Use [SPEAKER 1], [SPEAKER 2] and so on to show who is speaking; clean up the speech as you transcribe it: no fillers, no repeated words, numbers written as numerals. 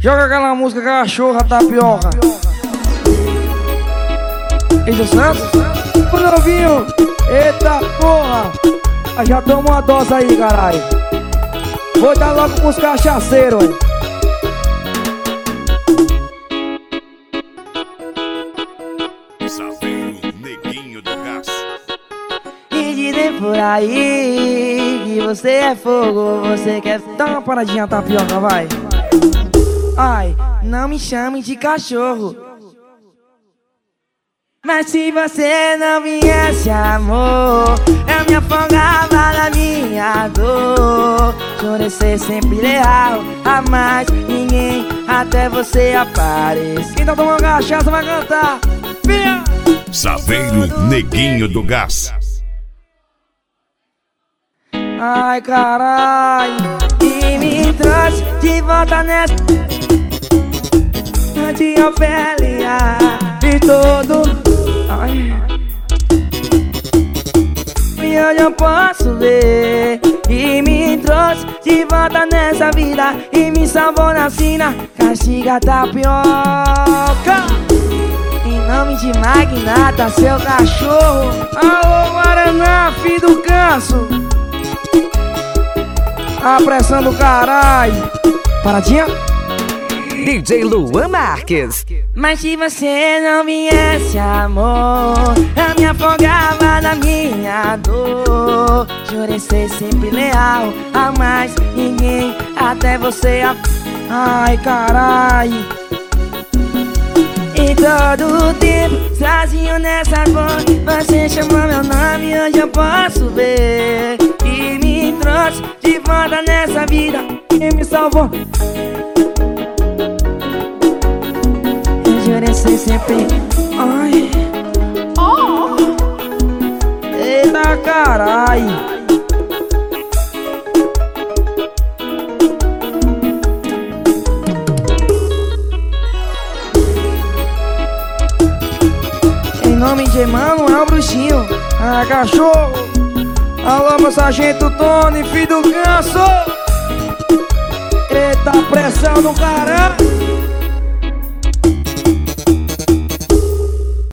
[SPEAKER 1] Joga aquela música Cachorra Tapioca. Índio Santos? Ô novinho, eita porra. Já tomou uma dose aí, caralho. Vou dar logo pros cachaceiros, hein.
[SPEAKER 2] Saveiro, neguinho do gás.
[SPEAKER 3] E dizem por aí que você é fogo, você quer...
[SPEAKER 1] Dá uma paradinha tapioca, vai.
[SPEAKER 3] Ai, não me chame de cachorro. Mas se você não viesse, amor, eu me afogava na minha dor. Jurei ser sempre leal a mais ninguém, até você aparecer.
[SPEAKER 1] Quem tá tomando cachaça vai cantar. Vinha!
[SPEAKER 2] Saveiro, neguinho do gás.
[SPEAKER 1] Ai, caralho.
[SPEAKER 3] E me trouxe de volta nessa de Ofélia e todo.
[SPEAKER 1] Ai.
[SPEAKER 3] E hoje eu posso ver. E me trouxe de volta nessa vida e me salvou na sina. Castiga tapioca. Em nome de Magnata, seu cachorro.
[SPEAKER 1] Alô, Guaraná, filho do canso. A pressão do caralho. Paradinha?
[SPEAKER 4] DJ Luan Marques.
[SPEAKER 3] Mas se você não viesse, amor, eu me afogava na minha dor. Jurei ser sempre leal a mais ninguém, até você
[SPEAKER 1] Ai, caralho.
[SPEAKER 3] E todo o tempo, sozinho nessa voz, você chamou meu nome e hoje eu posso ver. E me trouxe de volta nessa vida
[SPEAKER 1] E me salvou.
[SPEAKER 3] jurei ser sempre.
[SPEAKER 1] Ai. Eita, caralho. Em nome de Emanuel Bruxinho. Ah, cachorro. Alô, meu sargento Tony, filho do canso. Eita, pressão do caralho.